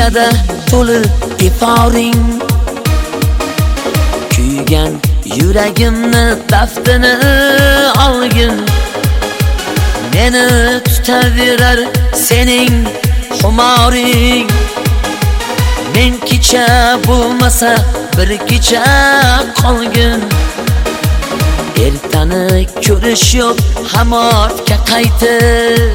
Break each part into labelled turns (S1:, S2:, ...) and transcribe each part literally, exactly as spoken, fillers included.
S1: Kechmada to'lib iforing, kuygan yuragimni daftini olgin. Meni tutaverar sening xumoring. Men kecha bo'lmasa bir kecha qolgin. Ertani ko'rish yo'q hamorga qaytib,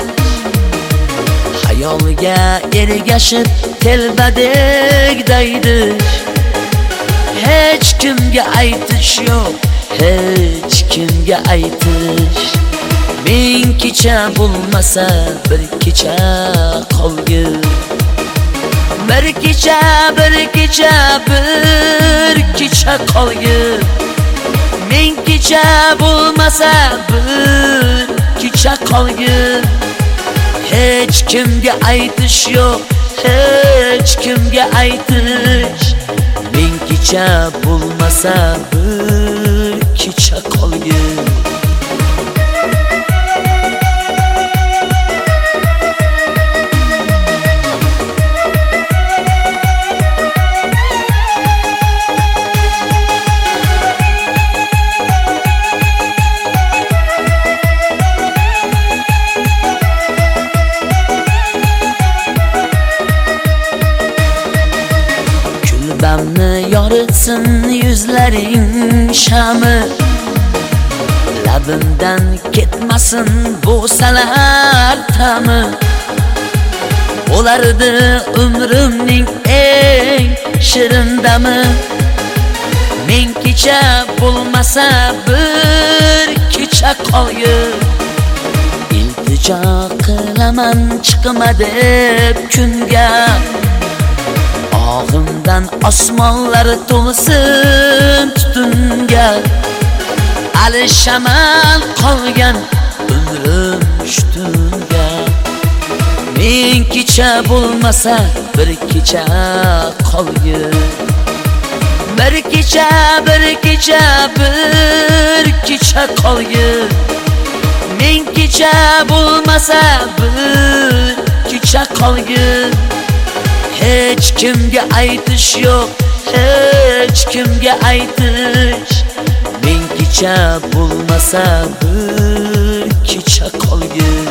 S1: hayolga ergashib telbadek daydish. Hech kimga aytish yo'q, hech kimga aytish. Men kecha bo'lmasa bir kecha qolgin. Bir kecha, bir kecha, bir kecha qolgin. Men kecha bo'lmasa bir kecha qolgin. Hech kimga aytish yo'q, hech kimga aytish. Men kecha bo'lmasa bir kecha qolgin. Kulbamni yoritsin yuzlaring shami, labimdan ketmasin bo'salar ta'mi. Bo'lardi umrimning eng shirin dami. Men kecha bo'lmasa bir kecha qolgin. Iltijo qilaman chiqma deb kunga, og'imdan osmonlar to'lsin tutunga. Alishaman qolgan umrim shtunga. Men kecha bo'lmasa bir kecha qolgin. Bir kecha, bir kecha, bir kecha qolgin. Men kecha bo'lmasa bir kecha qolgin. Hech kimga aytish yo'q, hech kimga aytish. Men kecha bo'lmasa bir kecha qolgin.